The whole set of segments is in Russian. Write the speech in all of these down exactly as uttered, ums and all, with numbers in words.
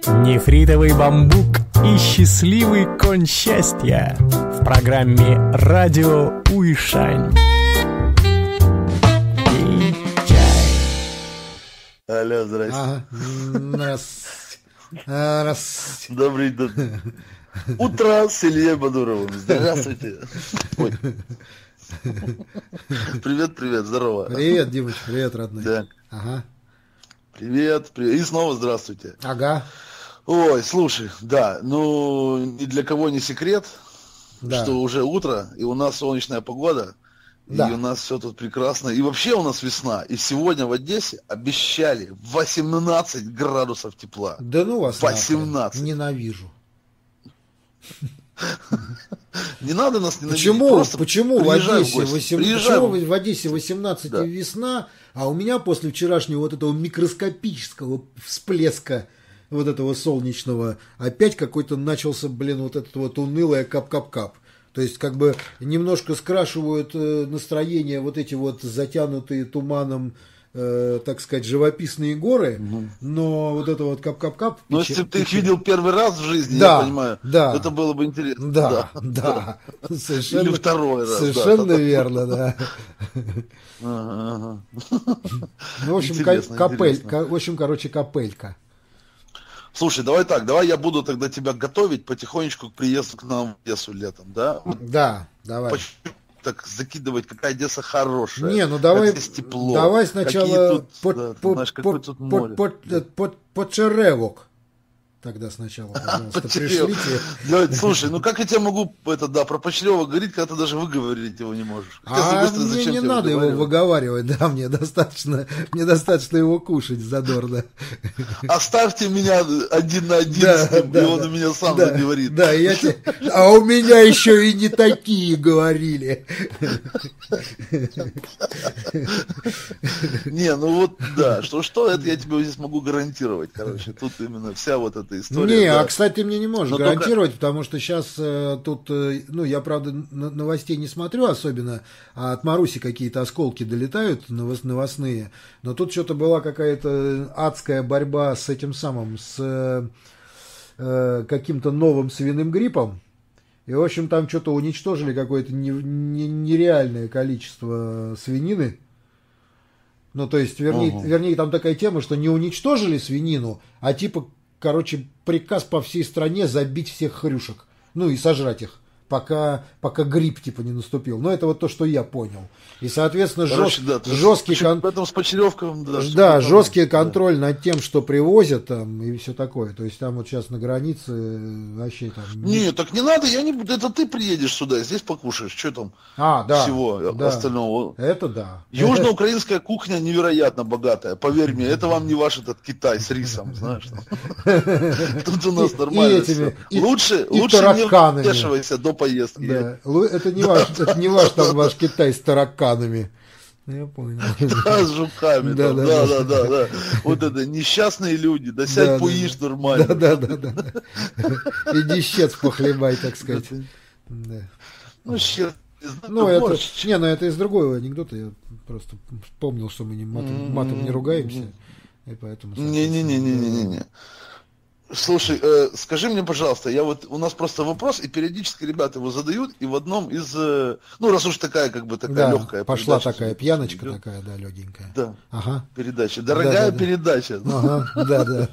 нефритовый бамбук и счастливый конь счастья в программе «Радио Уишань». Пей чай. Алло, здрасте. Ага. Раз. Раз. Добрый день. Утро с Ильей Бадуровым. Здравствуйте. Ой. Привет, привет, здорово. Привет, Димыч, привет, родной. Да. Ага. Привет, привет. И снова здравствуйте. Ага. Ой, слушай, да, ну ни для кого не секрет, Да. что уже утро, и у нас солнечная погода, Да. и у нас все тут прекрасно. И вообще у нас весна. И сегодня в Одессе обещали восемнадцать градусов тепла. Да ну вас восемнадцать. нахрен. Ненавижу. Не надо нас ненавидеть. Почему, просто почему, в приезжай Одессе, гости. восемь- Приезжай. почему в Одессе восемнадцать Да. и весна, а у меня после вчерашнего вот этого микроскопического всплеска вот этого солнечного опять какой-то начался, блин, вот этот вот унылое кап-кап-кап. То есть как бы немножко скрашивают э, настроение вот эти вот затянутые туманом, э, так сказать, живописные горы, но вот это вот кап-кап-кап... Ну, печаль- если бы ты их печаль- видел первый раз в жизни, Да, я понимаю, да. это было бы интересно. Да, да, совершенно, Или второй раз, да. совершенно верно, да. Ага, ага. Ну, в общем, Интересно, ка- капель, интересно. ка- в общем, короче, капелька. Слушай, давай так, давай я буду тогда тебя готовить потихонечку к приезду к нам в Одессу летом, да? Да, давай. Почему так закидывать, какая Одесса хорошая? Не, ну давай, как здесь тепло, давай какие сначала тут, под, да, ты под, знаешь, какое под, тут под, море. под, под, под черевок. Тогда сначала, пожалуйста, Почерёв. пришлите. Да, слушай, ну как я тебе могу это, да, про Почерёва говорить, когда ты даже выговорить его не можешь? Хотя, А быстро, мне зачем не тебе надо его выговаривать? выговаривать, да, мне достаточно, мне достаточно его кушать задорно. Оставьте меня один на один Да, с ним, да, и он да. у меня сам Да, заговорит. Да, я те- а у меня еще и не такие говорили. Не, ну вот, да, что-что, это я тебе здесь могу гарантировать, короче, тут именно вся вот эта история. Не, да. а кстати, ты мне не можешь Но гарантировать, потому что сейчас э, тут, э, ну, я, правда, н- новостей не смотрю особенно, а от Маруси какие-то осколки долетают новос- новостные, но тут что-то была какая-то адская борьба с этим самым, с э, э, каким-то новым свиным гриппом, и, в общем, там что-то уничтожили какое-то не- не- нереальное количество свинины. Ну, то есть, вернее, Ага. вернее, там такая тема, что не уничтожили свинину, а типа, короче, приказ по всей стране забить всех хрюшек. Ну и сожрать их, пока, пока грипп типа не наступил. Но это вот то, что я понял. И, соответственно, Короче, жест- да, то есть, жесткий, почему- кон- Поэтому с Почеревком, да. да, что-то там, жесткий да. контроль над тем, что привозят там и все такое. То есть там вот сейчас на границе э, вообще там... Не, так не надо, я не буду, это ты приедешь сюда, здесь покушаешь, что там А, да, всего да. остального. Это да. Южноукраинская кухня невероятно богатая, поверь мне, это вам не ваш этот Китай с рисом, знаешь. Тут у нас И- нормально и этими, всё. и- Лучше, и лучше не тараканами. вмешивайся до поездки. Да. Лу- Это не ваш, это не ваш там ваш Китай с тараканами. Я понял. Да, с жуками, Да, там, да, да, да. да, да, да. Вот это несчастные люди, да Да, сядь да, поешь да. нормально. Да, да, да, да. Иди щец похлебай, так сказать. Да. Ну, щас, не знаю, Ну, ты это, можешь. не, ну это из другого анекдота. Я просто вспомнил, что мы не матом, матом не ругаемся. И поэтому... Не-не-не-не-не-не. Слушай, э, скажи мне, пожалуйста, я вот у нас просто вопрос, и периодически ребята его задают, и в одном из, э, ну раз уж такая как бы такая Да, легкая пошла передача, такая идет, пьяночка такая, да, легенькая. Да, Ага. передача, дорогая Да, да, да. передача. Ага, да, да.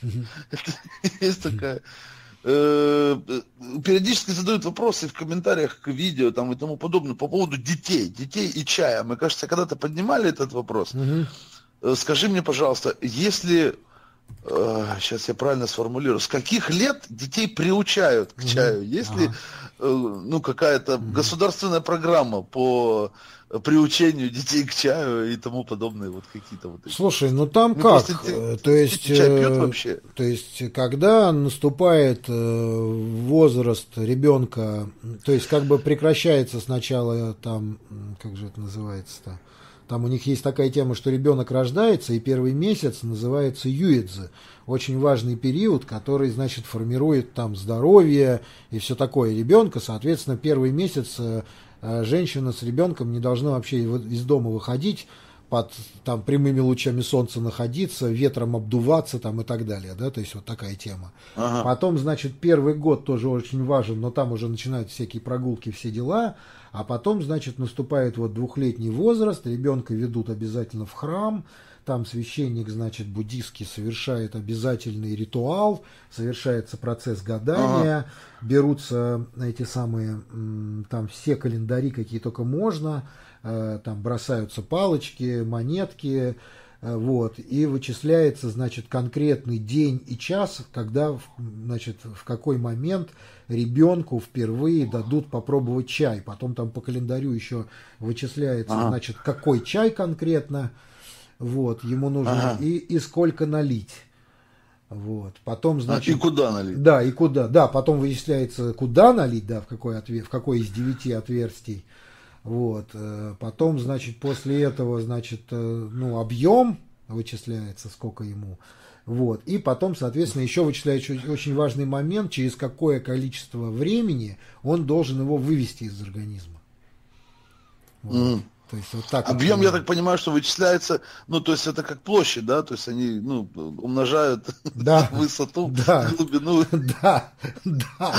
Есть такая. Э, э, Периодически задают вопросы в комментариях к видео там и тому подобное по поводу детей, детей и чая. Мы, кажется, когда-то поднимали этот вопрос. Мгм. Э, Скажи мне, пожалуйста, если, э, сейчас я правильно сформулирую, с каких лет детей приучают к чаю? Есть ли э, ну, какая-то государственная программа по приучению детей к чаю и тому подобное, вот какие-то вот эти? Слушай, ну там Ну, как? просто те- Э, То есть, дети чай пьют э, вообще? то есть, когда наступает э, возраст ребенка, то есть, как бы прекращается сначала там, м, как же это называется-то? Там у них есть такая тема, что ребенок рождается, и первый месяц называется юэцзы. Очень важный период, который, значит, формирует там здоровье и все такое ребенка. Соответственно, первый месяц э, э, женщина с ребенком не должна вообще из дома выходить, под там, прямыми лучами солнца находиться, ветром обдуваться там, и так далее. Да? То есть вот такая тема. Ага. Потом, значит, первый год тоже очень важен, но там уже начинают всякие прогулки, все дела. А потом, значит, наступает вот двухлетний возраст, ребенка ведут обязательно в храм, там священник, значит, буддийский совершает обязательный ритуал, совершается процесс гадания, ага. берутся эти самые, там все календари, какие только можно, там бросаются палочки, монетки, вот, и вычисляется, значит, конкретный день и час, когда, значит, в какой момент ребенку впервые дадут попробовать чай. Потом там по календарю еще вычисляется, ага. значит, какой чай конкретно, вот, ему нужно, ага. и, и сколько налить. Вот. Потом, значит, а, и куда налить? Да, и куда. Да, потом вычисляется, куда налить, да, в какой, отвер... в какой из девяти отверстий. Вот. Потом, значит, после этого, значит, ну, объем вычисляется, сколько ему. Вот. И потом, соответственно, еще вычисляется очень важный момент, через какое количество времени он должен его вывести из организма. Вот. Mm. То есть, вот так объем, вот, я так понимаю, что вычисляется, ну, то есть это как площадь, да, то есть они, ну, умножают да. высоту, да. глубину. Да, да.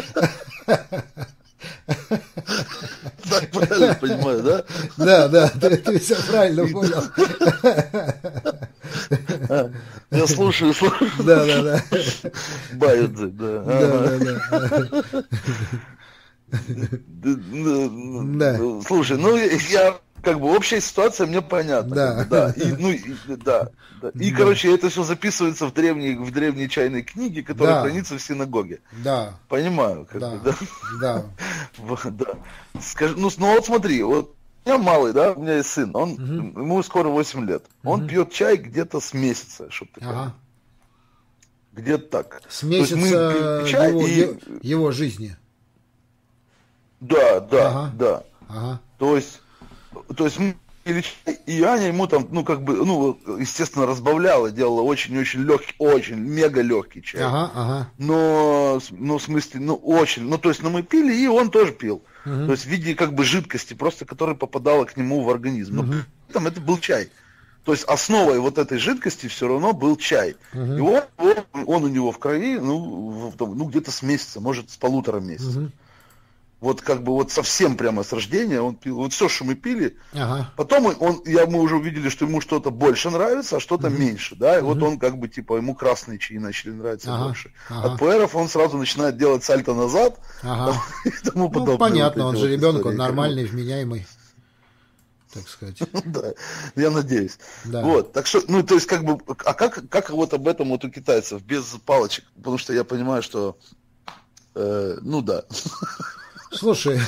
Так правильно понимаю, да? Да, да, ты, ты все правильно понял. Я слушаю, слушаю. Да, да, да. Баюдзи, да. Да, да, да. Слушай, ну я как бы общая ситуация мне понятна. Да. Как бы, да. И, ну, и, да, да. И, да. короче, это все записывается в древней, в древней чайной книге, которая да. хранится в синагоге. Да. Понимаю. Как да. бы, да. Да. да. Скажи, ну, ну вот смотри, вот у меня малый, да, у меня есть сын, он, угу. ему скоро восемь лет. Он угу. пьет чай где-то с месяца, чтобы ты понял. Ага. Где-то так. С месяца чай его, и... его жизни. Да, да, ага. да. Ага. То есть, то есть мы пили чай, и Аня ему там, ну, как бы, ну, естественно, разбавляла, делала очень-очень легкий, очень мега легкий чай. Ага, ага. Но, ну, в смысле, ну, очень, ну, то есть, ну, мы пили, и он тоже пил. Угу. То есть, в виде, как бы, жидкости, просто, которая попадала к нему в организм. Угу. Но там это был чай. То есть, основой вот этой жидкости все равно был чай. Угу. И он, он, он у него в крови, ну, в, ну, где-то с месяца, может, с полутора месяцев. Угу. Вот как бы вот совсем прямо с рождения он пил. Вот все, что мы пили. Ага. Потом он, я, мы уже увидели, что ему что-то больше нравится, а что-то угу. меньше. Да? И угу. вот он как бы типа ему красные чаи начали нравиться ага. больше. Ага. От пуэров он сразу начинает делать сальто назад. Ага. И тому подобное. Ну, понятно, вот он же вот ребенок, истории, он нормальный, вменяемый. Так сказать. Да, я надеюсь. Да. Вот, так что, ну, то есть, как бы, а как, как вот об этом вот у китайцев, без палочек? Потому что я понимаю, что, э, ну да. Слушай,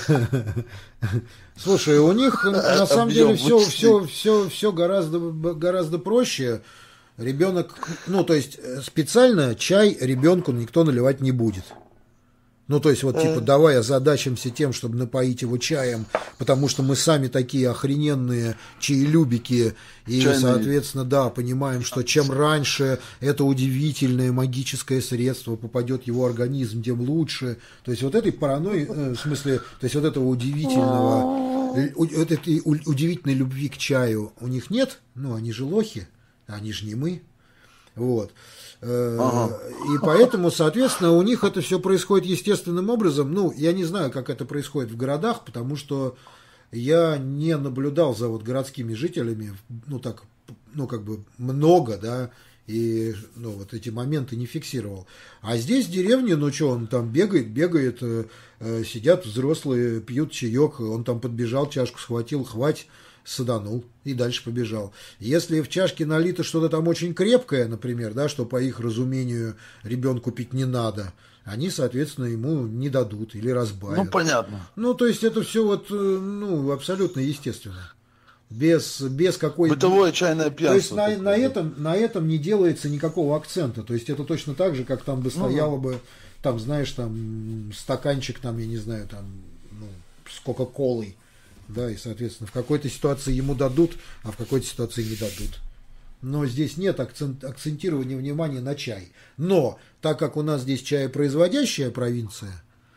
слушай, у них на самом деле все, все, все, все гораздо, гораздо проще. Ребенок, ну, то есть специально чай ребенку никто наливать не будет. Ну, то есть, вот, типа, давай озадачимся тем, чтобы напоить его чаем, потому что мы сами такие охрененные чаелюбики, и, чайные. Соответственно, да, понимаем, что чем раньше это удивительное магическое средство попадет в его организм, тем лучше. То есть, вот этой паранойи, в смысле, то есть, вот этого удивительного, вот этой удивительной любви к чаю у них нет, ну, они же лохи, они же не мы, вот. Ага. И поэтому, соответственно, у них это все происходит естественным образом. Ну, я не знаю, как это происходит в городах, потому что я не наблюдал за вот городскими жителями, ну, так, ну, как бы много, да, и, ну, вот эти моменты не фиксировал. А здесь в деревне, ну, что, он там бегает, бегает, э, сидят взрослые, пьют чаек, он там подбежал, чашку схватил, хватит, саданул и дальше побежал. Если в чашке налито что-то там очень крепкое, например, да, что по их разумению ребенку пить не надо, они, соответственно, ему не дадут или разбавят. Ну, понятно. Ну, то есть это все вот, ну, абсолютно естественно. Без, без какой-то... Бытовое чайное пьянство. То есть на, на, этом, на этом не делается никакого акцента. То есть это точно так же, как там бы стояло ну, бы, там, знаешь, там стаканчик, там, я не знаю, там, ну, с кока-колой. Да, и, соответственно, в какой-то ситуации ему дадут, а в какой-то ситуации не дадут. Но здесь нет акцент, акцентирования внимания на чай. Но, так как у нас здесь чаепроизводящая провинция,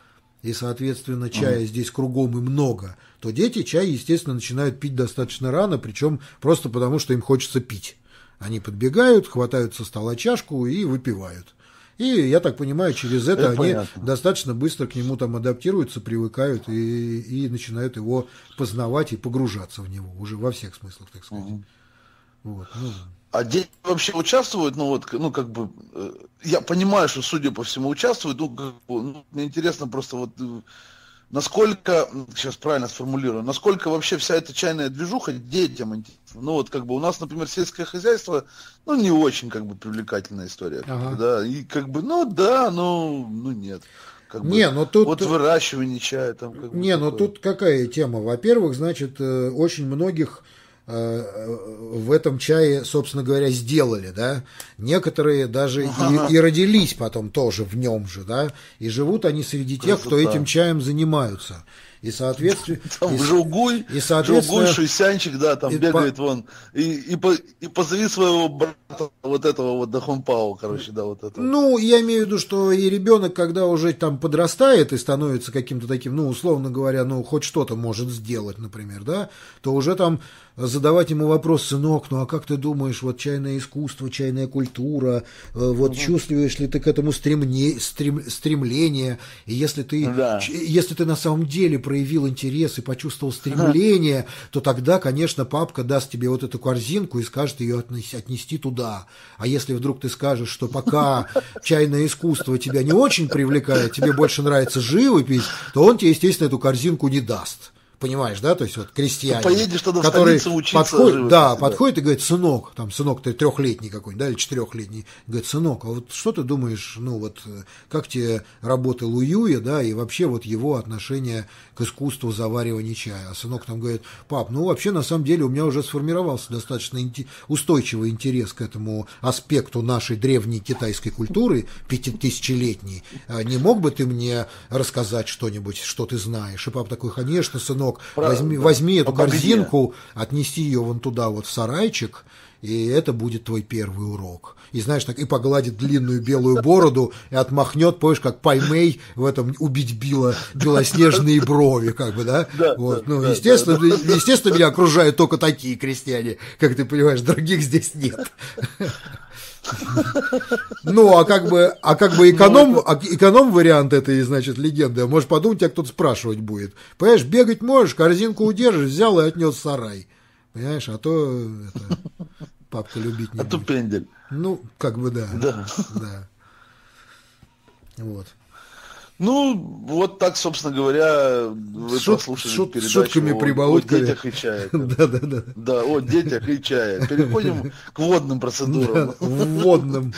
и, соответственно, чая mm. здесь кругом и много, то дети чай, естественно, начинают пить достаточно рано, причем просто потому, что им хочется пить. Они подбегают, хватают со стола чашку и выпивают. И, я так понимаю, через это, это они понятно. достаточно быстро к нему там адаптируются, привыкают и, и начинают его познавать и погружаться в него уже во всех смыслах, так сказать. Mm. Вот, ну. А дети вообще участвуют? Ну, вот, ну, как бы, я понимаю, что, судя по всему, участвуют. Ну, как бы, ну, мне интересно просто вот, насколько, сейчас правильно сформулирую, насколько вообще вся эта чайная движуха детям интересна. Ну, вот, как бы, у нас, например, сельское хозяйство, ну, не очень, как бы, привлекательная история. Ага. Да, и, как бы, ну, да, ну, ну, нет. Как не, бы, но тут... Вот выращивание чая там. Как не, бы, но тут какая тема? Во-первых, значит, очень многих... в этом чае, собственно говоря, сделали, да, некоторые даже ага. и, и родились потом тоже в нем же, да, и живут они среди тех, Красота. кто этим чаем занимаются. И, соответственно... Там Жугуй, и, соответственно, Жугуй, Шуйсянчик, да, там и бегает по... вон, и, и, по, и позови своего брата, вот этого вот Дахунпау, короче, да, вот этого. Ну, я имею в виду, что и ребенок, когда уже там подрастает и становится каким-то таким, ну, условно говоря, ну, хоть что-то может сделать, например, да, то уже там задавать ему вопрос: сынок, ну а как ты думаешь, вот чайное искусство, чайная культура, вот угу. чувствуешь ли ты к этому стремне, стрем, стремление, и если ты, да. если ты на самом деле проявил интерес и почувствовал стремление, ага. то тогда, конечно, папка даст тебе вот эту корзинку и скажет ее отнести, отнести туда. А если вдруг ты скажешь, что пока чайное искусство тебя не очень привлекает, тебе больше нравится живопись, то он тебе, естественно, эту корзинку не даст. Понимаешь, да, то есть вот крестьянин, поедешь тогда в который столицу учиться подходит, живописи, да, да, подходит и говорит: сынок, там, сынок, ты трехлетний какой-нибудь, да, или четырехлетний, говорит: сынок, а вот что ты думаешь, ну вот, как тебе работы Луюя, да, и вообще вот его отношение к искусству заваривания чая? А сынок там говорит: пап, ну вообще на самом деле у меня уже сформировался достаточно устойчивый интерес к этому аспекту нашей древней китайской культуры, пятитысячелетней. Не мог бы ты мне рассказать что-нибудь, что ты знаешь? И папа такой: конечно, сынок, возьми, возьми эту корзинку, отнеси ее вон туда вот в сарайчик, и это будет твой первый урок. И знаешь, так и погладит длинную белую бороду и отмахнет, помнишь, как Паймей в этом «Убить Билла» белоснежные брови, как бы, да? Да, вот. да, ну, да, естественно, да, да. естественно, меня окружают только такие крестьяне, как ты понимаешь, других здесь нет. Ну, а как бы, а как бы эконом, а эконом вариант этой, значит, легенды, может подумать, тебя кто-то спрашивать будет. Понимаешь, бегать можешь, корзинку удержишь, взял и отнес в сарай. Понимаешь, а то это, папка любить не а будет. А то пендель. Ну, как бы да. Да. Да. Вот. Ну, вот так, собственно говоря, вы Шут, послушали шут, передачу шутками, о, прибаутками. о детях и чае. Да, да, да. Да, о детях и чае. Переходим к водным процедурам. Да, водным.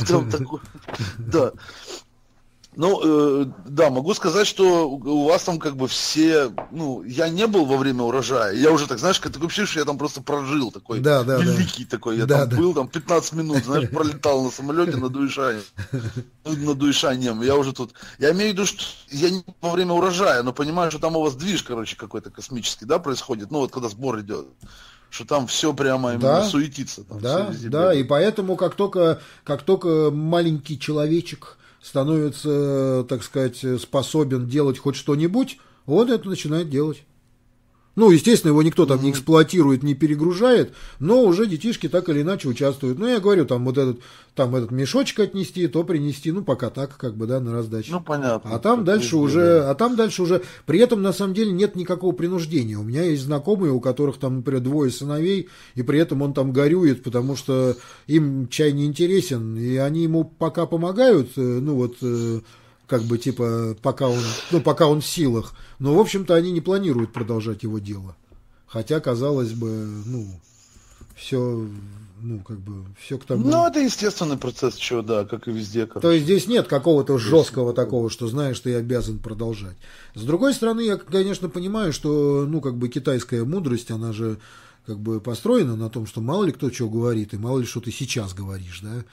Да. Ну, э, да, могу сказать, что у вас там как бы все, ну, я не был во время урожая, я уже так, знаешь, такое ощущение, что я там просто прожил, такой да, да, великий да. такой, я да, там да. был, там пятнадцать минут, знаешь, пролетал на самолете над Уишанем, над Уишанем, я уже тут, я имею в виду, что я не во время урожая, но понимаю, что там у вас движ, короче, какой-то космический, да, происходит, ну, вот когда сбор идет. Что там все прямо именно да, суетится. Там да, да, и поэтому как только, как только маленький человечек становится, так сказать, способен делать хоть что-нибудь, он это начинает делать. Ну, естественно, его никто там не эксплуатирует, не перегружает, но уже детишки так или иначе участвуют. Ну, я говорю, там вот этот, там этот мешочек отнести, то принести, ну, пока так, как бы, да, на раздачу. Ну, понятно. А там дальше уже, а там дальше уже, при этом, на самом деле, нет никакого принуждения. У меня есть знакомые, у которых там, например, двое сыновей, и при этом он там горюет, потому что им чай не интересен, и они ему пока помогают, ну, вот, как бы, типа, пока он, ну, пока он в силах. Но, в общем-то, они не планируют продолжать его дело. Хотя, казалось бы, ну, все, ну, как бы, все к тому. Ну, это естественный процесс, чего, да, как и везде. Короче. То есть здесь нет какого-то жесткого такого, что знаешь, ты обязан продолжать. С другой стороны, я, конечно, понимаю, что, ну, как бы, китайская мудрость, она же, как бы, построена на том, что мало ли кто чего говорит, и мало ли что ты сейчас говоришь, да.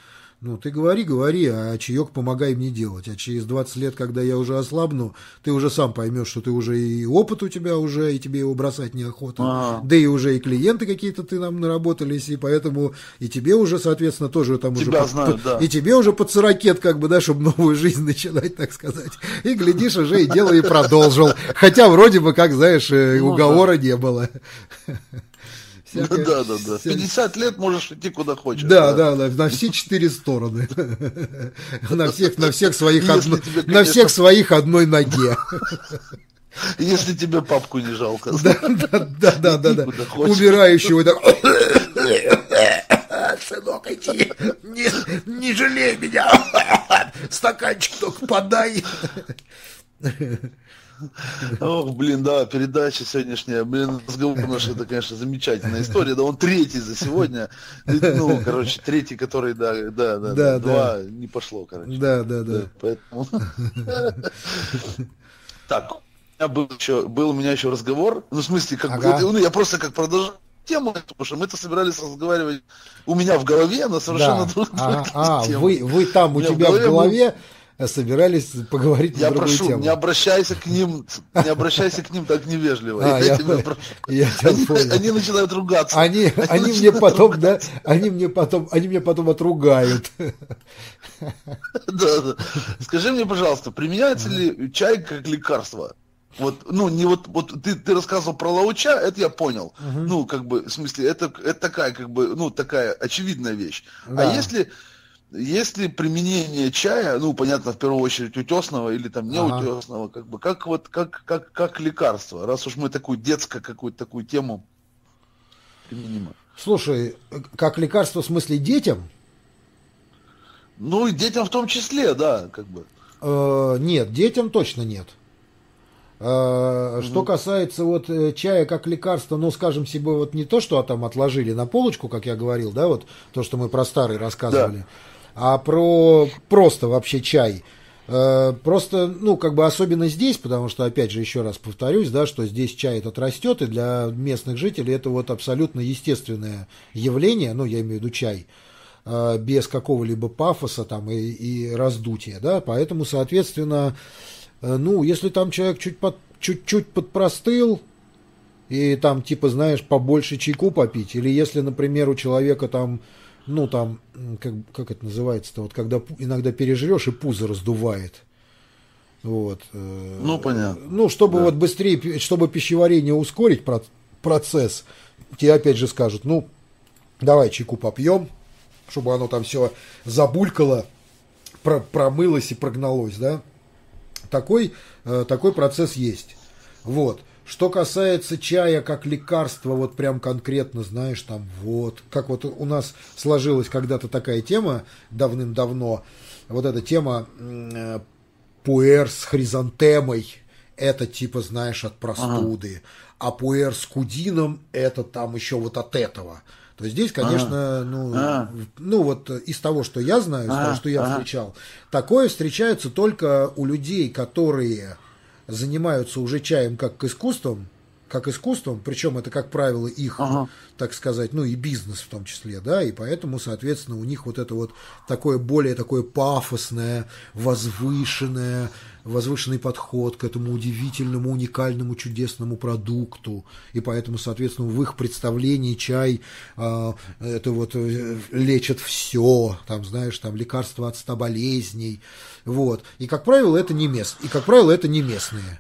Ну, ты говори, говори, а чаек помогай мне делать. А через двадцать лет, когда я уже ослабну, ты уже сам поймешь, что ты уже и опыт у тебя уже, и тебе его бросать неохота. А-а-а. Да и уже и клиенты какие-то ты нам наработались, и поэтому и тебе уже, соответственно, тоже там тебя уже... знают, под, да. И тебе уже под сорокет, как бы, да, чтобы новую жизнь начинать, так сказать. И, глядишь, уже и дело и продолжил. Хотя вроде бы, как, знаешь, уговора не было. Всякое, да, да, да. В пятьдесят лет можешь идти куда хочешь. Да, да, да, на все четыре стороны. На всех, на всех своих, одно, тебе, конечно, на всех своих одной ноге. Если тебе папку не жалко. Да, да, да, да, да, да. Умирающего. Сынок, иди, не, не жалей меня. Стаканчик только подай. Ох, блин, да, передача сегодняшняя, блин, разговор наш, это, конечно, замечательная история, да, он третий за сегодня, ну, короче, третий, который, да, да, да, да, два да. Не пошло, короче. Да, да, да. да поэтому... Так, у меня был, еще, был у меня еще разговор, ну, в смысле, как ага. бы, ну, я просто как продолжаю тему, потому что мы-то собирались разговаривать у меня в голове, но совершенно да. другая а, а, тема. Вы, вы там у, у тебя в голове... В голове... собирались поговорить я на другую прошу, тему. не обращайся к ним, не обращайся к ним так невежливо. А, я я, тебя прошу. Я они, понял. они начинают ругаться. Они, они, они мне потом, ругаться. да, они мне потом, они мне потом отругают. Да, да. Скажи мне, пожалуйста, применяется ли чай как лекарство? Вот, ну, не вот, вот ты, ты рассказывал про лауча, это я понял. Uh-huh. Ну, как бы, в смысле, это, это такая, как бы, ну, такая очевидная вещь. Да. А если Если применение чая, ну, понятно, в первую очередь утесного или там не ага. утесного, как бы, как вот, как, как, как лекарство, раз уж мы такую детскую какую-то такую тему применим. Слушай, как лекарство в смысле детям? Ну, и детям в том числе, да, как бы. Э, нет, детям точно нет. Э, угу. Что касается вот чая как лекарства, ну, скажем себе, вот не то, что там отложили на полочку, как я говорил, да, вот то, что мы про старый рассказывали. Да. А про просто вообще чай. Просто, ну, как бы особенно здесь, потому что, опять же, еще раз повторюсь, да, что здесь чай этот растет, и для местных жителей это вот абсолютно естественное явление, ну, я имею в виду чай, без какого-либо пафоса там и, и раздутия, да, поэтому, соответственно, ну, если там человек чуть под, чуть-чуть подпростыл, и там, типа, знаешь, побольше чайку попить, или если, например, у человека там, ну, там, как, как это называется-то, вот когда иногда пережрешь и пузо раздувает. Вот. Ну, понятно. Ну, чтобы да. вот быстрее, чтобы пищеварение ускорить процесс, тебе опять же скажут, ну, давай чайку попьем, чтобы оно там все забулькало, промылось и прогналось, да. Такой, такой процесс есть. Вот. Что касается чая как лекарства, вот прям конкретно, знаешь, там вот, как вот у нас сложилась когда-то такая тема давным-давно, вот эта тема э, пуэр с хризантемой, это типа, знаешь, от простуды, ага. а пуэр с кудином, это там еще вот от этого. То есть здесь, конечно, ага. ну, ага. ну вот из того, что я знаю, из ага. того, что я ага. встречал, такое встречается только у людей, которые занимаются уже чаем как искусством, как искусством, причем это, как правило, их, ага. так сказать, ну и бизнес в том числе, да, и поэтому, соответственно, у них вот это вот такое более такое пафосное, возвышенное, возвышенный подход к этому удивительному, уникальному, чудесному продукту, и поэтому, соответственно, в их представлении чай э, это вот лечит все, там, знаешь, там лекарства от ста болезней, вот, и, как правило, это не мест, и, как правило, это не местные.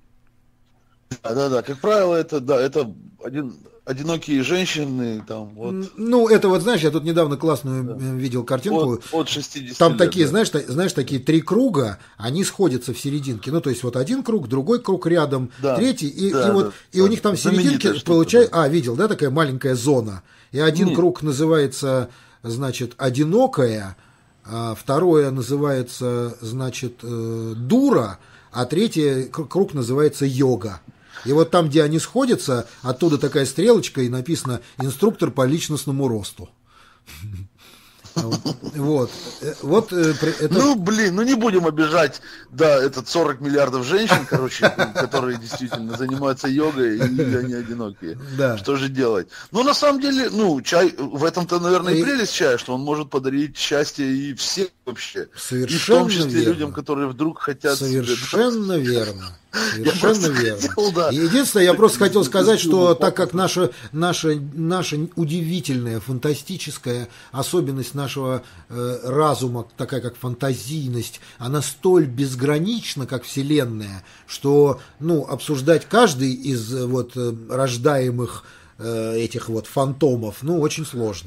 Да, да, да, как правило, это, да, это один, одинокие женщины, там, вот. Ну, это вот, знаешь, я тут недавно классную да. видел картинку. От, от шестидесяти Там лет, такие, да. знаешь, та, знаешь, такие три круга, они сходятся в серединке. Ну, то есть, вот один круг, другой круг рядом, да. третий, и, да, и вот, да, и да. у них там в серединке получается, да. а, видел, да, такая маленькая зона. И один mm. круг называется, значит, одинокая, а второе называется, значит, дура, а третий круг называется йога. И вот там, где они сходятся, оттуда такая стрелочка, и написано «инструктор по личностному росту». Вот. Вот это... Ну, блин, ну не будем обижать, да, этот сорок миллиардов женщин, короче, которые действительно занимаются йогой, и они одинокие. Да. Что же делать? Ну, на самом деле, ну, чай, в этом-то, наверное, и, и прелесть чая, что он может подарить счастье и всем вообще. Совершенно и в том числе верно. людям, которые вдруг хотят... Совершенно себе... верно. Совершенно верно. Хотел, да. Единственное, я просто хотел сказать, что так как наша, наша, наша удивительная, фантастическая особенность нашего э, разума, такая как фантазийность, она столь безгранична, как Вселенная, что ну, обсуждать каждый из вот, рождаемых э, этих вот фантомов ну, очень сложно.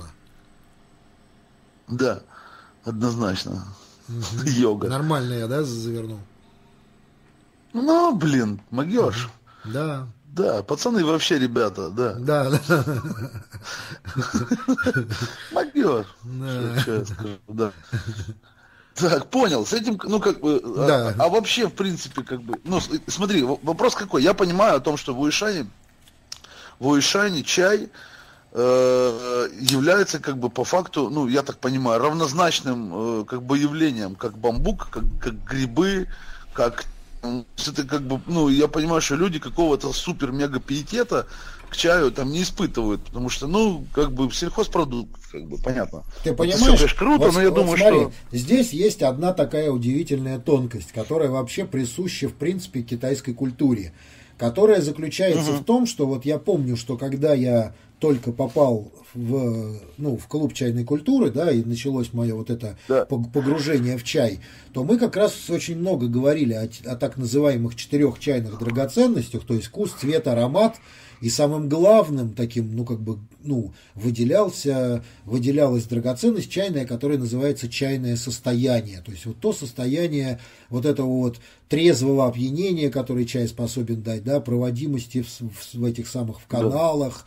Да, однозначно. Угу. Йога. Нормально я, да, завернул? Ну, блин, могешь. Да. Да, пацаны вообще ребята, да. Да, да. Могешь. Да. Что я скажу, да. Так, понял. С этим, ну, как бы, да. а, а вообще, в принципе, как бы, ну, смотри, вопрос какой. Я понимаю о том, что в Уишане, в Уишане чай э, является, как бы, по факту, ну, я так понимаю, равнозначным, э, как бы, явлением, как бамбук, как, как грибы, как... Это как бы, ну, я понимаю, что люди какого-то супер-мега-пиетета к чаю там не испытывают, потому что, ну, как бы сельхозпродукт, как бы, понятно. Ты понимаешь? Это все, конечно, круто, вот, но я вот думаю, смотри, что... Здесь есть одна такая удивительная тонкость, которая вообще присуща, в принципе, китайской культуре, которая заключается угу. в том, что вот я помню, что когда я только попал в, ну, в клуб чайной культуры, да, и началось мое вот это да. погружение в чай, то мы как раз очень много говорили о, о так называемых четырех чайных драгоценностях, то есть вкус, цвет, аромат, и самым главным таким, ну, как бы, ну, выделялся, выделялась драгоценность чайная, которая называется чайное состояние, то есть вот то состояние вот этого вот трезвого опьянения, которое чай способен дать, да, проводимости в, в, в этих самых в каналах,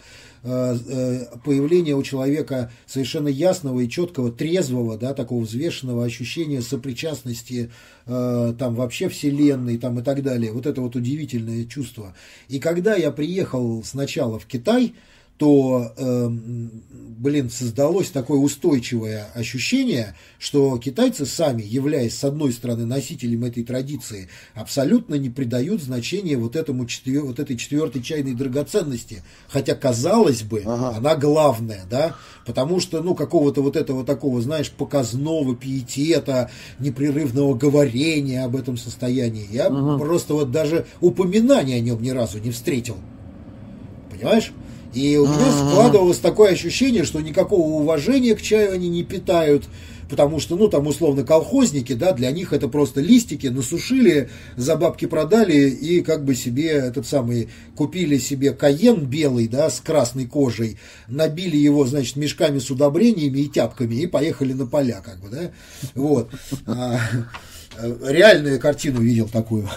появление у человека совершенно ясного и четкого, трезвого, да, такого взвешенного ощущения сопричастности э, там вообще Вселенной там, и так далее. Вот это вот удивительное чувство. И когда я приехал сначала в Китай, то, э, блин, создалось такое устойчивое ощущение, что китайцы сами, являясь, с одной стороны, носителем этой традиции, абсолютно не придают значения вот, этому, вот этой четвертой чайной драгоценности. Хотя, казалось бы, ага. она главная, да, потому что, ну, какого-то вот этого такого, знаешь, показного пиетета, непрерывного говорения об этом состоянии, я ага. просто вот даже упоминания о нем ни разу не встретил. Понимаешь? И у меня складывалось такое ощущение, что никакого уважения к чаю они не питают, потому что, ну, там, условно, колхозники, да, для них это просто листики, насушили, за бабки продали и как бы себе этот самый, купили себе кайен белый, да, с красной кожей, набили его, значит, мешками с удобрениями и тяпками и поехали на поля, как бы, да, вот. Реальную картину видел такую.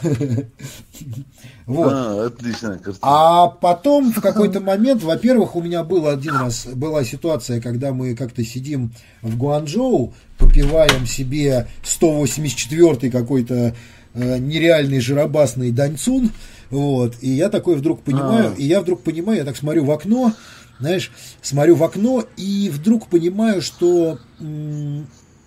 Вот. А, отличная картина. А потом в какой-то момент, во-первых, у меня был один раз была ситуация, когда мы как-то сидим в Гуанчжоу, попиваем себе сто восемьдесят четвёртый какой-то э, нереальный жиробасный даньцун, вот, и я такой вдруг понимаю, А-а-а. и я вдруг понимаю, я так смотрю в окно, знаешь, смотрю в окно и вдруг понимаю, что м-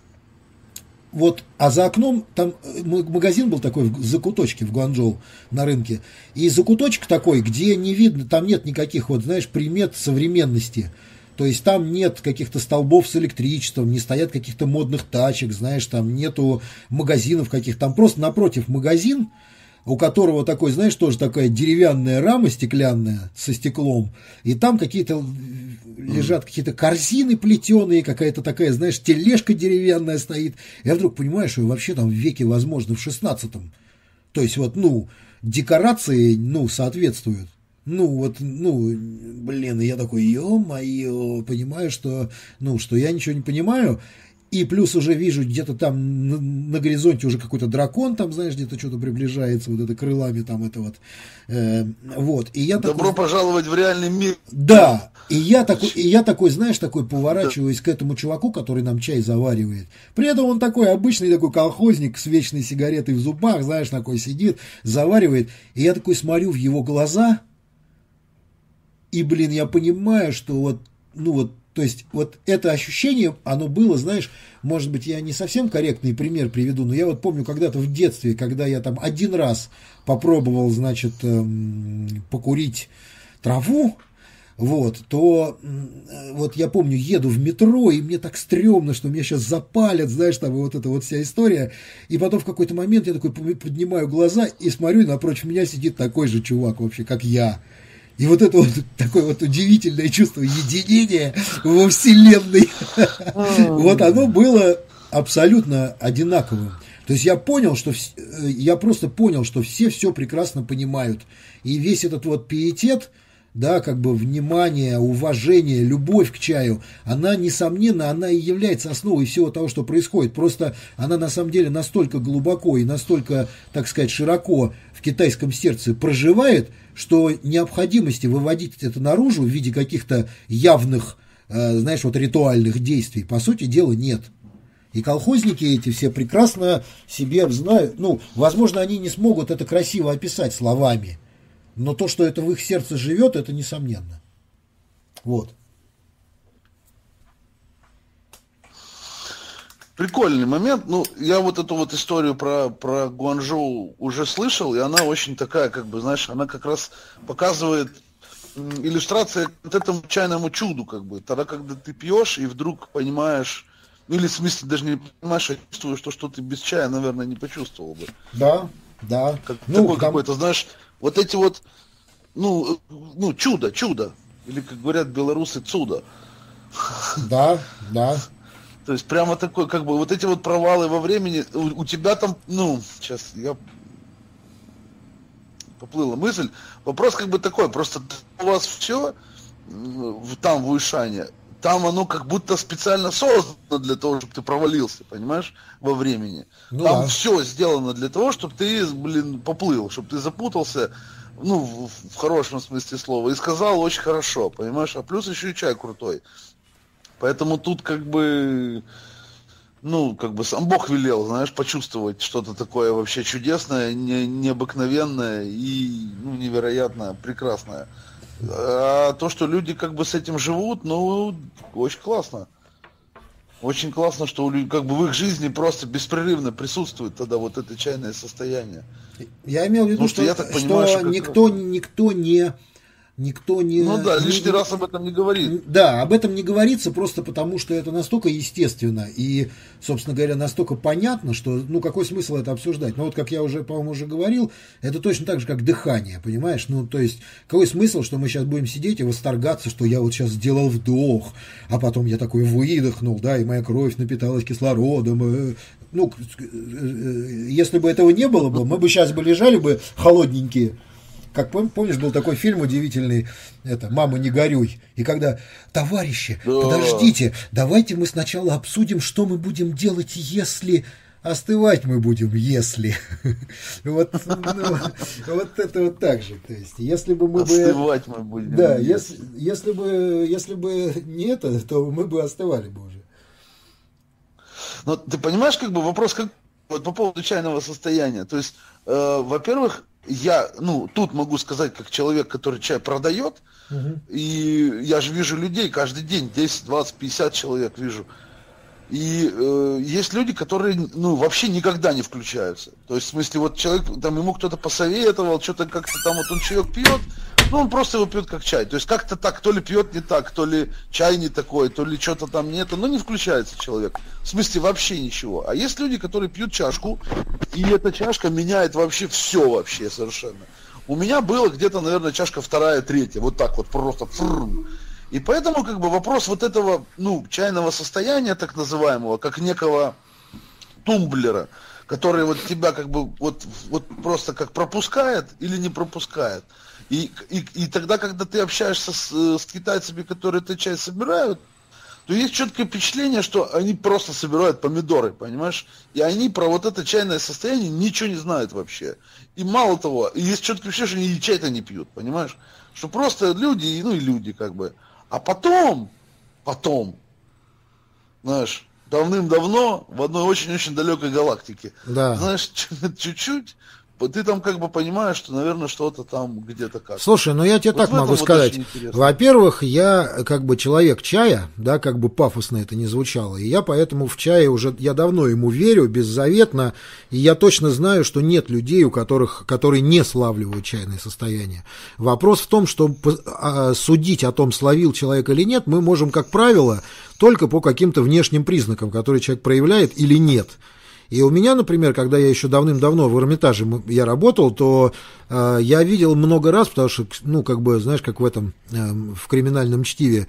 вот, а за окном там магазин был такой в закуточке в Гуанчжоу на рынке. И закуточек такой, где не видно, там нет никаких, вот, знаешь, примет современности. То есть там нет каких-то столбов с электричеством, не стоят каких-то модных тачек, знаешь, там нету магазинов каких-то. Там просто напротив магазин, у которого такой, знаешь, тоже такая деревянная рама стеклянная со стеклом, и там какие-то лежат какие-то корзины плетеные, какая-то такая, знаешь, тележка деревянная стоит. Я вдруг понимаю, что вообще там в веке, возможно, в шестнадцатом. То есть вот, ну, декорации, ну, соответствуют. Ну, вот, ну, блин, и я такой, ё-моё, понимаю, что, ну, что я ничего не понимаю. И плюс уже вижу где-то там на, на горизонте уже какой-то дракон, там, знаешь, где-то что-то приближается, вот это крылами там это вот. Э, вот. И я Добро такой, пожаловать в реальный мир. Да. И я такой, и я такой, знаешь, такой поворачиваюсь к этому чуваку, который нам чай заваривает. При этом он такой обычный такой колхозник с вечной сигаретой в зубах, знаешь, такой сидит, заваривает. И я такой смотрю в его глаза, и, блин, я понимаю, что вот, ну вот, То есть вот это ощущение, оно было, знаешь, может быть, я не совсем корректный пример приведу, но я вот помню когда-то в детстве, когда я там один раз попробовал, значит, эм, покурить траву, вот, то вот я помню, еду в метро, и мне так стрёмно, что меня сейчас запалят, знаешь, там вот эта вот вся история. И потом в какой-то момент я такой поднимаю глаза и смотрю, и напротив меня сидит такой же чувак вообще, как я. И вот это вот такое вот удивительное чувство единения во Вселенной, вот оно было абсолютно одинаковым. То есть я понял, что я просто понял, что все все прекрасно понимают. И весь этот вот пиетет, да, как бы внимание, уважение, любовь к чаю, она, несомненно, она и является основой всего того, что происходит. Просто она на самом деле настолько глубоко и настолько, так сказать, широко в китайском сердце проживает, что необходимости выводить это наружу в виде каких-то явных, э, знаешь, вот ритуальных действий, по сути дела, нет. И колхозники эти все прекрасно себе знают, ну, возможно, они не смогут это красиво описать словами, но то, что это в их сердце живет, это несомненно. Вот. Прикольный момент. Ну, я вот эту вот историю про, про Гуанчжоу уже слышал, и она очень такая, как бы, знаешь, она как раз показывает иллюстрация к этому чайному чуду, как бы. Тогда, когда ты пьешь и вдруг понимаешь, или в смысле даже не понимаешь, а чувствуешь, что, что ты без чая, наверное, не почувствовал бы. Да, да. Как, ну, такой там... какой-то, знаешь, вот эти вот, ну, ну, чудо, чудо. Или, как говорят белорусы, цудо. Да, да. То есть прямо такой, как бы, вот эти вот провалы во времени, у, у тебя там, ну, сейчас я поплыла мысль, вопрос как бы такой, просто у вас все там в Уйшане, там оно как будто специально создано для того, чтобы ты провалился, понимаешь, во времени. Ну, там да. Все сделано для того, чтобы ты, блин, поплыл, чтобы ты запутался, ну, в, в хорошем смысле слова, и сказал очень хорошо, понимаешь, а плюс еще и чай крутой. Поэтому тут как бы, ну, как бы сам Бог велел, знаешь, почувствовать что-то такое вообще чудесное, не, необыкновенное и, ну, невероятно прекрасное. А то, что люди как бы с этим живут, ну, очень классно. Очень классно, что как бы в их жизни просто беспрерывно присутствует тогда вот это чайное состояние. Я имел в виду, ну, что, что, я так понимаю, что, что никто, никто не... Никто не... Ну да, не, лишний раз об этом не говорит. Да, об этом не говорится просто потому, что это настолько естественно и, собственно говоря, настолько понятно, что, ну, какой смысл это обсуждать? Ну, вот, как я уже, по-моему, уже говорил, это точно так же, как дыхание, понимаешь? Ну, то есть, какой смысл, что мы сейчас будем сидеть и восторгаться, что я вот сейчас сделал вдох, а потом я такой выдохнул, да, и моя кровь напиталась кислородом. Ну, если бы этого не было бы, мы бы сейчас бы лежали бы холодненькие. Как помнишь, был такой фильм удивительный, это «Мама, не горюй». И когда, товарищи, да. подождите, давайте мы сначала обсудим, что мы будем делать, если... Остывать мы будем, если... Вот это вот так же. То есть, если бы мы бы... Остывать мы будем. Да, если бы если бы не это, то мы бы остывали бы уже. Но ты понимаешь, как бы вопрос как вот по поводу чайного состояния. То есть, во-первых, я, ну, тут могу сказать, как человек, который чай продает, угу. И я же вижу людей каждый день, десять, двадцать, пятьдесят человек вижу. И э, есть люди, которые, ну, вообще никогда не включаются. То есть, в смысле, вот человек, там ему кто-то посоветовал, что-то как-то там вот он чаек пьет, ну, он просто его пьет как чай. То есть, как-то так, то ли пьет не так, то ли чай не такой, то ли что-то там не это, но не включается человек. В смысле, вообще ничего. А есть люди, которые пьют чашку, и эта чашка меняет вообще все вообще совершенно. У меня было где-то, наверное, чашка вторая, третья, вот так вот просто. И поэтому, как бы, вопрос вот этого, ну, чайного состояния, так называемого, как некого тумблера, который вот тебя, как бы, вот, вот просто как пропускает или не пропускает. И, и, и тогда, когда ты общаешься с, с китайцами, которые этот чай собирают, то есть четкое впечатление, что они просто собирают помидоры, понимаешь? И они про вот это чайное состояние ничего не знают вообще. И мало того, есть четкое впечатление, что они и чай-то не пьют, понимаешь? Что просто люди, ну и люди, как бы. А потом, потом, знаешь, давным-давно в одной очень-очень далекой галактике, да. знаешь, чуть-чуть ты там как бы понимаешь, что, наверное, что-то там где-то как. Слушай, ну я тебе вот так могу сказать. Во-первых, я как бы человек чая, да, как бы пафосно это не звучало, и я поэтому в чае уже, я давно ему верю, беззаветно, и я точно знаю, что нет людей, у которых, которые не славливают чайное состояние. Вопрос в том, что судить о том, словил человек или нет, мы можем, как правило, только по каким-то внешним признакам, которые человек проявляет или нет. И у меня, например, когда я еще давным-давно в Эрмитаже я работал, то э, я видел много раз, потому что, ну, как бы, знаешь, как в этом, э, в криминальном чтиве,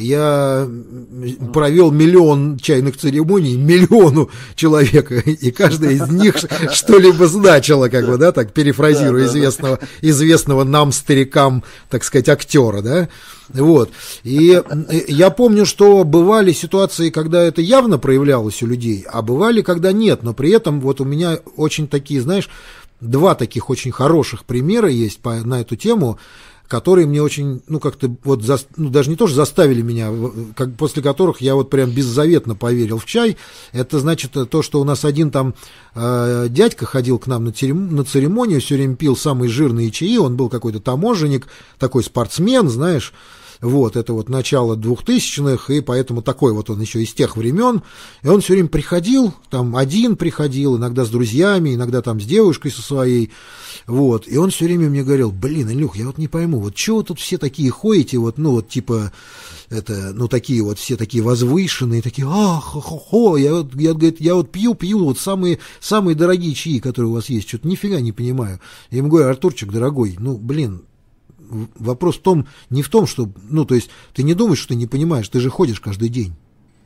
я провел миллион чайных церемоний миллиону человека, и каждая из них что-либо значила, как бы, да, так перефразируя известного, известного нам, старикам, так сказать, актера, да. Вот. И я помню, что бывали ситуации, когда это явно проявлялось у людей, а бывали, когда нет. Но при этом вот у меня очень такие, знаешь, два таких очень хороших примера есть по, на эту тему, которые мне очень, ну, как-то вот, за, ну, даже не то, что заставили меня, как, после которых я вот прям беззаветно поверил в чай. Это значит то, что у нас один там э, дядька ходил к нам на, церем, на церемонию, все время пил самые жирные чаи, он был какой-то таможенник, такой спортсмен, знаешь. Вот, это вот начало двухтысячных, и поэтому такой вот он еще из тех времен. И он все время приходил, там один приходил, иногда с друзьями, иногда там с девушкой со своей. Вот, и он все время мне говорил: блин, Илюх, я вот не пойму, вот чего вы тут все такие ходите, вот, ну, вот, типа, это, ну, такие вот, все такие возвышенные, такие, ах, хо-хо, я вот, я, говорит, я вот пью, пью, вот самые, самые дорогие чаи, которые у вас есть, что-то нифига не понимаю. Я ему говорю: Артурчик, дорогой, ну, блин, вопрос в том, не в том, что, ну, то есть, ты не думаешь, что ты не понимаешь, ты же ходишь каждый день.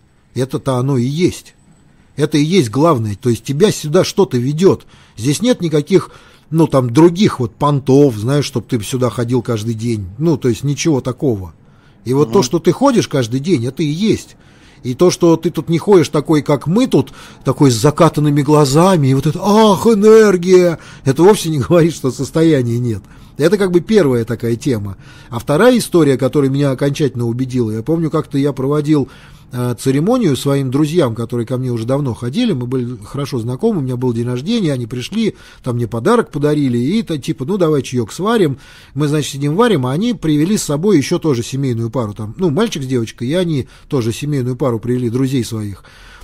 Это-то оно и есть. Это и есть главное, то есть, тебя сюда что-то ведет. Здесь нет никаких, ну, там, других вот понтов, знаешь, чтобы ты сюда ходил каждый день. Ну, то есть, ничего такого. И вот угу. то, что ты ходишь каждый день, это и есть. И то, что ты тут не ходишь такой, как мы тут, такой с закатанными глазами, и вот это, ах, энергия, это вовсе не говорит, что состояния нет. Это как бы первая такая тема. А вторая история, которая меня окончательно убедила, я помню, как-то я проводил э, церемонию своим друзьям, которые ко мне уже давно ходили, мы были хорошо знакомы, у меня был день рождения, они пришли, там мне подарок подарили, и то, типа, ну, давай чаек сварим. Мы, значит, сидим варим, а они привели с собой еще тоже семейную пару, там, ну, мальчик с девочкой, и они тоже семейную пару привели, друзей своих.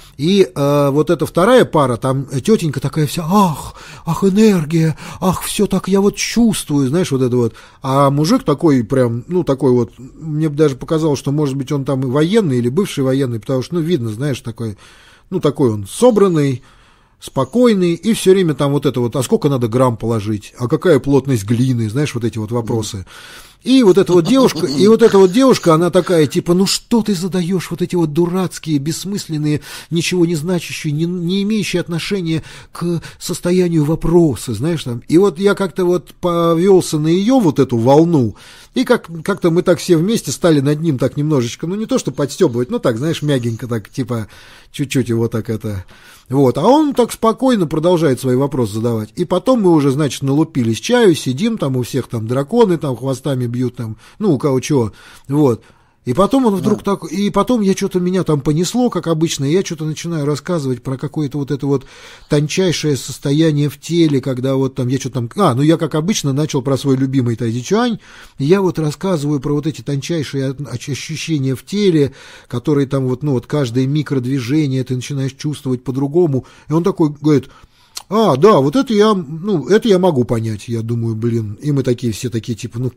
И э, вот эта вторая пара, там тетенька такая вся, ах, ах, энергия, ах, все так я вот чувствую, знаешь, вот это вот. А мужик такой прям, ну, такой вот, мне даже показалось, что, может быть, он там и военный или бывший военный, потому что, ну, видно, знаешь, такой, ну, такой он собранный, спокойный, и все время там вот это вот, а сколько надо грамм положить, а какая плотность глины, знаешь, вот эти вот вопросы. И вот эта вот девушка, и вот эта вот девушка, она такая, типа, ну что ты задаешь вот эти вот дурацкие, бессмысленные, ничего не значащие, не, не имеющие отношения к состоянию вопросы, знаешь, там. И вот я как-то вот повелся на ее вот эту волну, и как, как-то мы так все вместе стали над ним так немножечко, ну не то, что подстебывать, ну так, знаешь, мягенько так, типа, чуть-чуть его так это... Вот, а он так спокойно продолжает свои вопросы задавать. И потом мы уже, значит, налупились чаю, сидим, там у всех там драконы там хвостами бьют, там, ну, у кого чего, вот. И потом он вдруг да. так, и потом я что-то, меня там понесло, как обычно, и я что-то начинаю рассказывать про какое-то вот это вот тончайшее состояние в теле, когда вот там, я что-то там, а, ну я как обычно начал про свой любимый тайди-чуань, и я вот рассказываю про вот эти тончайшие ощущения в теле, которые там вот, ну вот каждое микродвижение ты начинаешь чувствовать по-другому, и он такой говорит: а, да, вот это я, ну, это я могу понять, я думаю, блин, и мы такие все такие, типа, ну,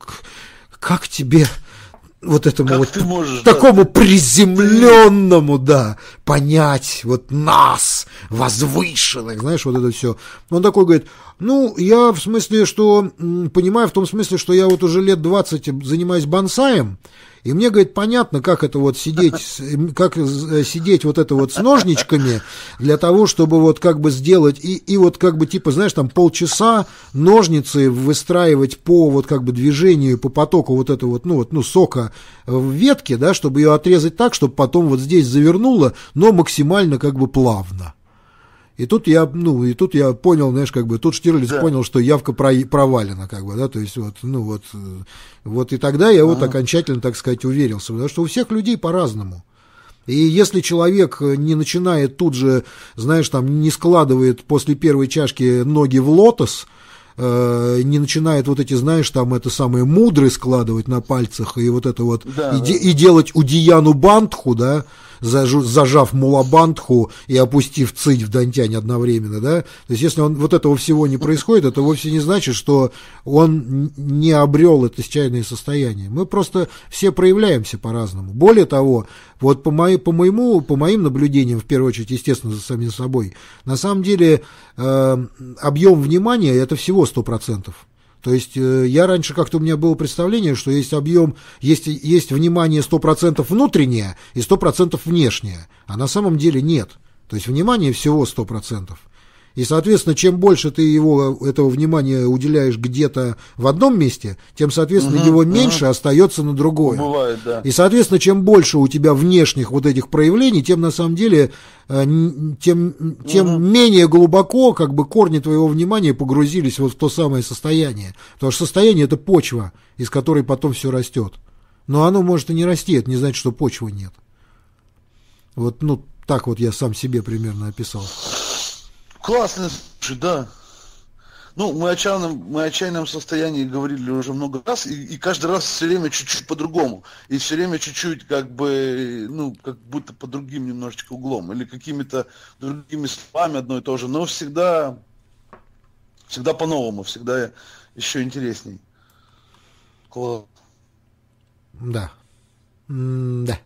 как тебе... Вот этому как вот ты можешь, такому да? приземленному, да, понять вот нас, возвышенных, знаешь, вот это все. Он такой говорит: ну, я в смысле, что, понимаю, в том смысле, что я вот уже лет двадцать занимаюсь бонсаем, и мне, говорит, понятно, как это вот сидеть, как сидеть вот это вот с ножничками для того, чтобы вот как бы сделать, и, и вот как бы типа, знаешь, там полчаса ножницы выстраивать по вот как бы движению, по потоку вот этого вот, ну вот, ну сока в ветке, да, чтобы ее отрезать так, чтобы потом вот здесь завернуло, но максимально как бы плавно. И тут я, ну, и тут я понял, знаешь, как бы, тут Штирлиц да. понял, что явка про, провалена, как бы, да, то есть вот, ну вот, вот и тогда я вот окончательно, так сказать, уверился, потому что у всех людей по-разному. И если человек не начинает тут же, знаешь, там, не складывает после первой чашки ноги в лотос, э, не начинает вот эти, знаешь, там это самые мудры складывать на пальцах и вот это вот, да, и, да. Де, и делать удияну бандху, да, зажав мулабандху и опустив цить в дантянь одновременно, да, то есть если он, вот этого всего не происходит, это вовсе не значит, что он не обрел это чайное состояние. Мы просто все проявляемся по-разному. Более того, вот по, моей, по, моему, по моим наблюдениям, в первую очередь, естественно, за самим собой, на самом деле э, объем внимания это всего сто процентов. То есть я раньше как-то у меня было представление, что есть объем, есть, есть внимание сто процентов внутреннее и сто процентов внешнее, а на самом деле нет. То есть внимание всего сто процентов. И, соответственно, чем больше ты его, этого внимания уделяешь где-то в одном месте, тем, соответственно, угу, его меньше угу. остается на другое. Бывает, да. И, соответственно, чем больше у тебя внешних вот этих проявлений, тем, на самом деле, тем, тем угу. менее глубоко как бы корни твоего внимания погрузились вот в то самое состояние. Потому что состояние – это почва, из которой потом все растет. Но оно может и не расти, это не значит, что почвы нет. Вот, ну, так вот я сам себе примерно описал. Классно, слушай, да. Ну, мы о чайном, мы о чайном состоянии говорили уже много раз, и, и каждый раз все время чуть-чуть по-другому. И все время чуть-чуть как бы, ну, как будто по другим немножечко углом. Или какими-то другими словами одно и то же. Но всегда, всегда по-новому, всегда еще интересней. Класс. Да. М-да.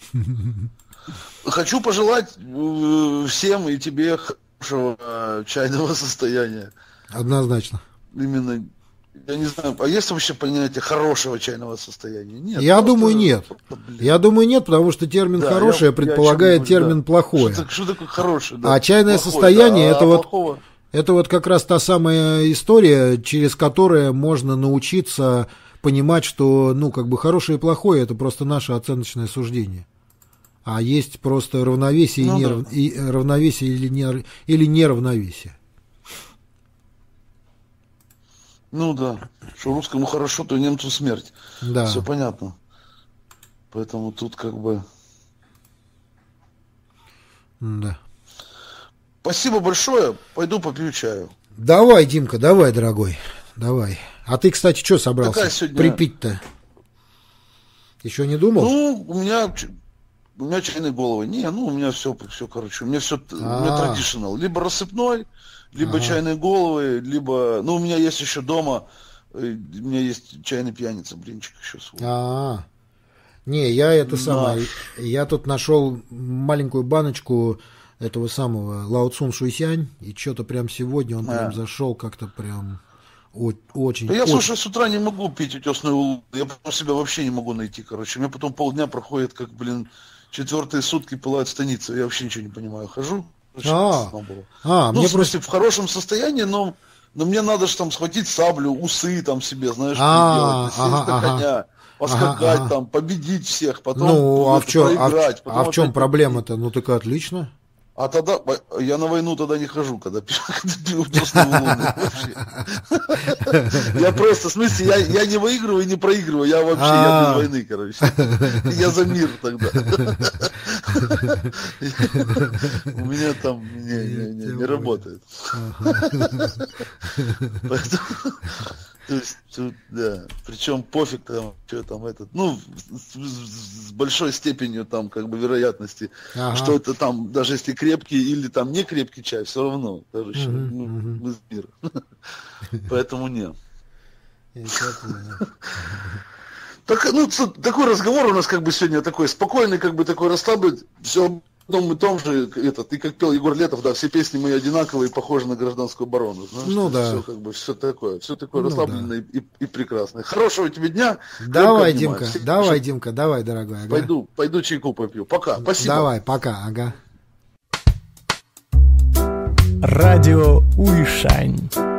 Хочу пожелать всем и тебе хорошего чайного состояния. Однозначно. Именно, я не знаю, а есть вообще понятие хорошего чайного состояния? Нет. Я думаю, нет. Блин. Я думаю, нет, потому что термин да, хорошее я, предполагает я термин да. плохое. Что, что такое хорошее? Да. А чайное плохое, состояние да, это а вот плохого? Это вот как раз та самая история, через которую можно научиться понимать, что, ну, как бы хорошее и плохое это просто наше оценочное суждение. А есть просто равновесие, ну, и, нерав... да. и равновесие или, не... или неравновесие. Ну да, что русскому хорошо, то немцу смерть. Да. Все понятно. Поэтому тут как бы... Да. Спасибо большое. Пойду попью чаю. Давай, Димка, давай, дорогой. Давай. А ты, кстати, что собрался сегодня... припить-то? Еще не думал? Ну, у меня... У меня чайные головы. Не, ну у меня все, все, короче, у меня все, у меня традиционал. Либо рассыпной, либо ага. чайные головы, либо, ну у меня есть еще дома, у меня есть чайный пьяница, блинчик еще свой. А, не, я это самое, я тут нашел маленькую баночку этого самого Лао Цун Шуйсянь, и что-то прям сегодня он а. прям зашел как-то прям очень. Да я, очень... слушай, с утра не могу пить утесную улыбку, я потом себя вообще не могу найти, короче, у меня потом полдня проходит, как, блин, четвертые сутки пылают станицы, я вообще ничего не понимаю, хожу. А, а, ну, мне в смысле, просто... в хорошем состоянии, но, но мне надо же там схватить саблю, усы там себе, знаешь, а, что делать, сесть на коня, поскакать ага, там, победить всех, потом ну, а в чем, проиграть. А, а в чем проблема-то? Ну, так отлично. А тогда, я на войну тогда не хожу, когда пью утесную улыбку вообще. Я просто, в смысле, я, я не выигрываю и не проигрываю, я вообще, я без войны, короче. Я за мир тогда. У меня там не, не, не, не работает. Поэтому... То есть, тут, да, причем пофиг там, что там этот, ну, с, с, с большой степенью там, как бы, вероятности, ага. что это там, даже если крепкий или там не крепкий чай, все равно, даже еще, uh-huh, ну, uh-huh. мы из мира. Поэтому нет. Так, ну, такой разговор у нас, как бы, сегодня такой спокойный, как бы, такой расслабленный, все в одном и том же, этот, и как пел Егор Летов, да, все песни мои одинаковые, похожи на гражданскую оборону. Знаешь, ну да. Все, как бы, все такое, все такое ну, расслабленное да. и, и прекрасное. Хорошего тебе дня. Давай, Димка, все, давай, все... Димка, давай, дорогой. Ага. Пойду, пойду чайку попью. Пока, спасибо. Давай, пока, ага. Радио Уйшань.